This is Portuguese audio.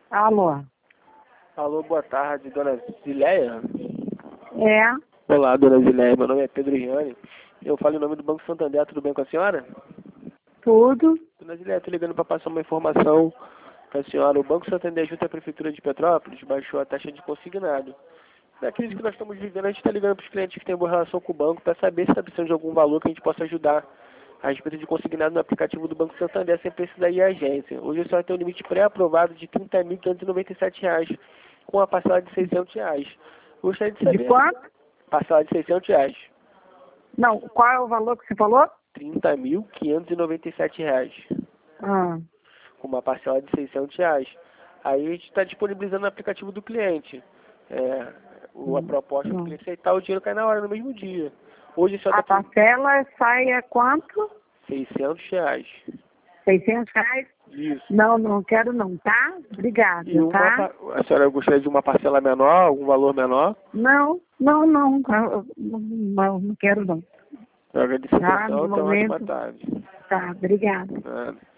Alô? Alô, boa tarde, dona Zileia. É? Olá, dona Zileia, meu nome é Pedro Gianni. Eu falo em nome do Banco Santander, tudo bem com a senhora? Tudo? Dona Zileia, estou ligando para passar uma informação para a senhora. O Banco Santander, junto à Prefeitura de Petrópolis, baixou a taxa de consignado. Na crise que nós estamos vivendo, a gente está ligando para os clientes que têm boa relação com o banco para saber se está precisando de algum valor que a gente possa ajudar a respeito de consignado no aplicativo do Banco Santander, sem precisar ir à agência. Hoje a senhora tem um limite pré-aprovado de R$ 30.597, com a parcela de R$ 600. Gostaria de saber. De quanto? Parcela de R$ 600. Não, qual é o valor que você falou? R$ 30.597. Ah, Com uma parcela de R$ 600. Aí a gente está disponibilizando no aplicativo do cliente. A proposta do cliente aceitar, o dinheiro cai na hora, no mesmo dia. Hoje só a está parcela sai a quanto? R$ 600. R$ 600? Isso. Não, não quero não, tá? E Obrigada, tá? a senhora gostaria de uma parcela menor, algum valor menor? Não, não quero não. Eu agradeço a Tá, atenção, no então ótima momento. tarde. Tá, obrigada. Nada.